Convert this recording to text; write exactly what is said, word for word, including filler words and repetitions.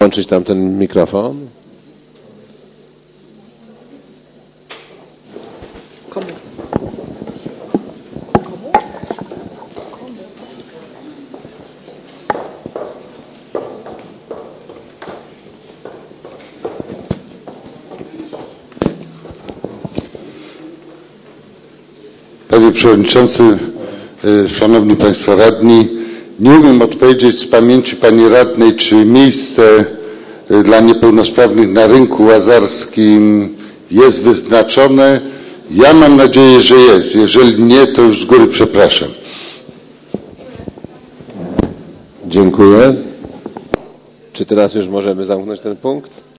włączyć tam ten mikrofon? Komu? Panie Przewodniczący, Szanowni Państwo Radni, nie umiem odpowiedzieć z pamięci Pani Radnej, czy miejsce dla niepełnosprawnych na rynku łazarskim jest wyznaczone. Ja mam nadzieję, że jest. Jeżeli nie, to już z góry przepraszam. Dziękuję. Czy teraz już możemy zamknąć ten punkt?